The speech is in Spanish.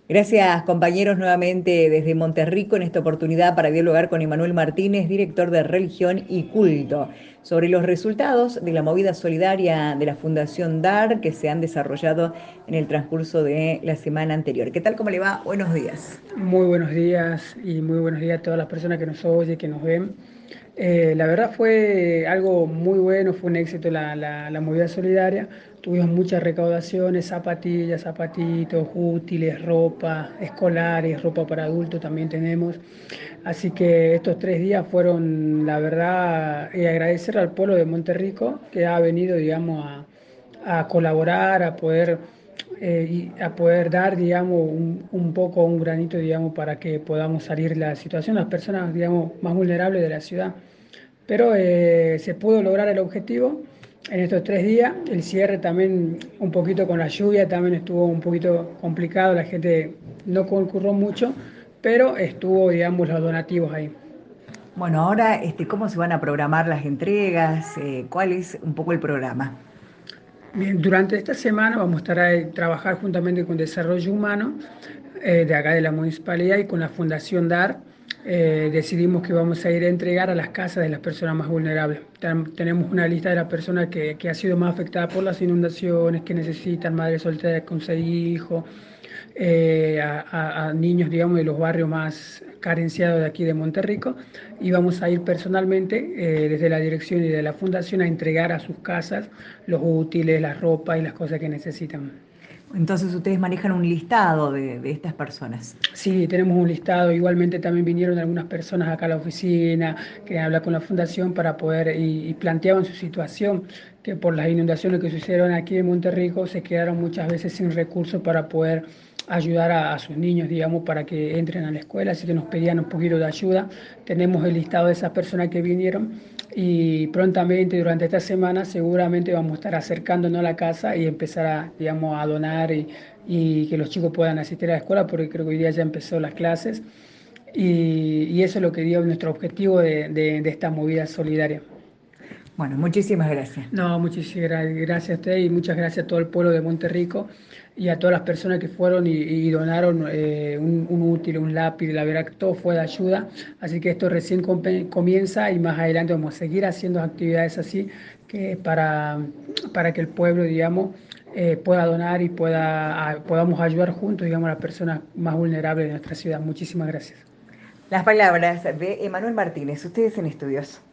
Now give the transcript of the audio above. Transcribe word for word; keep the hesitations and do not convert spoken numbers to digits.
Gracias, compañeros, nuevamente desde Monterrico en esta oportunidad para dialogar con Emanuel Martínez, director de Religión y Culto, sobre los resultados de la movida solidaria de la Fundación D A R que se han desarrollado en el transcurso de la semana anterior. ¿Qué tal? ¿Cómo le va? Buenos días. Muy buenos días y muy buenos días a todas las personas que nos oyen, que nos ven. Eh, la verdad fue algo muy bueno, fue un éxito la, la, la movida solidaria. Tuvimos muchas recaudaciones, zapatillas, zapatitos, útiles, ropa, escolares, ropa para adultos también tenemos. Así que estos tres días fueron, la verdad, y agradecer al pueblo de Monterrico que ha venido, digamos, a, a colaborar, a poder eh, y a poder dar, digamos, un, un poco, un granito, digamos, para que podamos salir de la situación, las personas, digamos, más vulnerables de la ciudad. Pero eh, se pudo lograr el objetivo en estos tres días. El cierre también, un poquito con la lluvia, también estuvo un poquito complicado, la gente no concurrió mucho, pero estuvo, digamos, los donativos ahí. Bueno, ahora, este, ¿cómo se van a programar las entregas? Eh, ¿cuál es un poco el programa? Bien, durante esta semana vamos a estar a trabajar juntamente con Desarrollo Humano eh, de acá de la municipalidad y con la Fundación D A R. Eh, decidimos que vamos a ir a entregar a las casas de las personas más vulnerables. Ten- tenemos una lista de las personas que, que ha sido más afectada por las inundaciones, que necesitan madres solteras con seis hijos, eh, a, a- a niños, digamos, de los barrios más carenciados de aquí de Monterrico, y vamos a ir personalmente eh, desde la dirección y de la fundación a entregar a sus casas los útiles, la ropa y las cosas que necesitan. Entonces ustedes manejan un listado de, de estas personas. Sí, tenemos un listado. Igualmente también vinieron algunas personas acá a la oficina que habla con la fundación para poder y, y planteaban su situación, que por las inundaciones que sucedieron aquí en Monterrico se quedaron muchas veces sin recursos para poder ayudar a, a sus niños, digamos, para que entren a la escuela, así que nos pedían un poquito de ayuda. Tenemos el listado de esas personas que vinieron y prontamente durante esta semana seguramente vamos a estar acercándonos a la casa y empezar a, digamos, a donar y, y que los chicos puedan asistir a la escuela porque creo que hoy día ya empezó las clases y, y eso es lo que dio nuestro objetivo de, de, de esta movida solidaria. Bueno, muchísimas gracias. No, muchísimas gra- gracias a usted y muchas gracias a todo el pueblo de Monterrico y a todas las personas que fueron y, y donaron eh, un, un útil, un lápiz, la verdad que todo fue de ayuda, así que esto recién compe- comienza y más adelante vamos a seguir haciendo actividades así que para, para que el pueblo, digamos, eh, pueda donar y pueda, a- podamos ayudar juntos, digamos, a las personas más vulnerables de nuestra ciudad. Muchísimas gracias. Las palabras de Emanuel Martínez, ustedes en estudios.